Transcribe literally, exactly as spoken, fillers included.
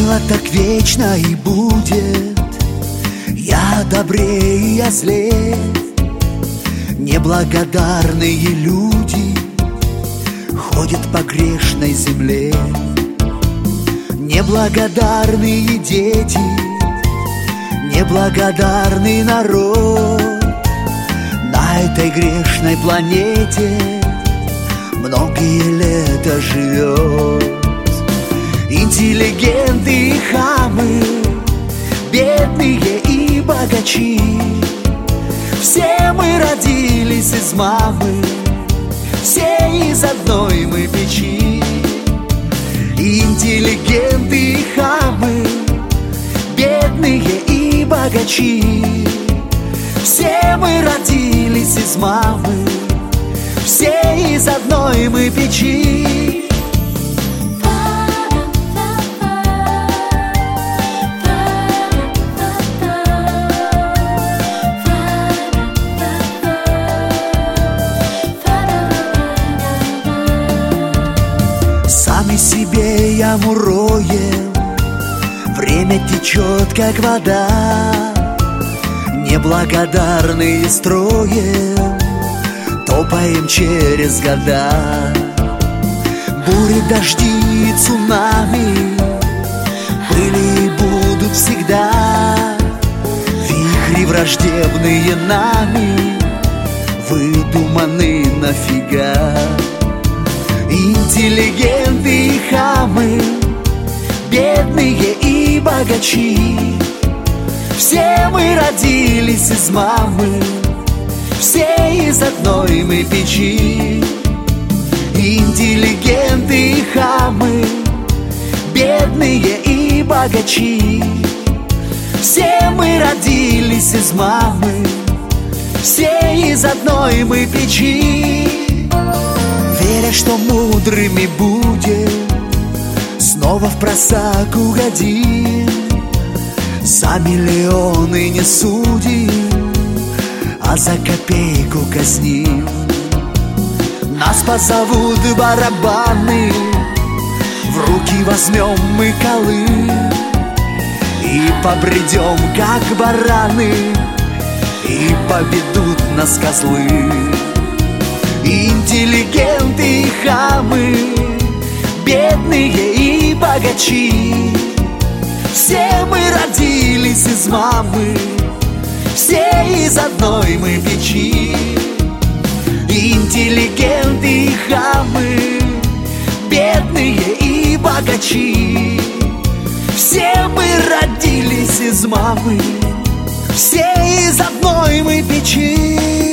было так вечно и будет. Я добрее, я злее. Неблагодарные люди ходят по грешной земле. Неблагодарные дети, неблагодарный народ на этой грешной планете многие лета живет. Интеллигенты и хамы, бедные и богачи, все мы родились из мамы, все из одной мы печи. Интеллигенты и хамы, бедные и богачи, все мы родились из мамы, все из одной мы печи. Сами себе яму роем, время течет, как вода. Неблагодарные строем, топаем через года. Бури, дожди и цунами были и будут всегда. Вихри враждебные нами выдуманы нафига. Интеллигенты и хамы, бедные и богачи, все мы родились из мамы, все из одной мы печи. Интеллигенты и хамы, бедные и богачи, все мы родились из мамы, все из одной мы печи. Веря, что мудрыми будем, снова в просак угодим. За миллионы не судим, а за копейку казним. Нас позовут барабаны, в руки возьмем мы колы и побредем, как бараны, и поведут нас козлы. Интеллигенты и хамы, бедные и богачи, все мы родились из мамы, все из одной мы печи. Интеллигенты и хамы, бедные и богачи, все мы родились из мамы, все из одной мы печи.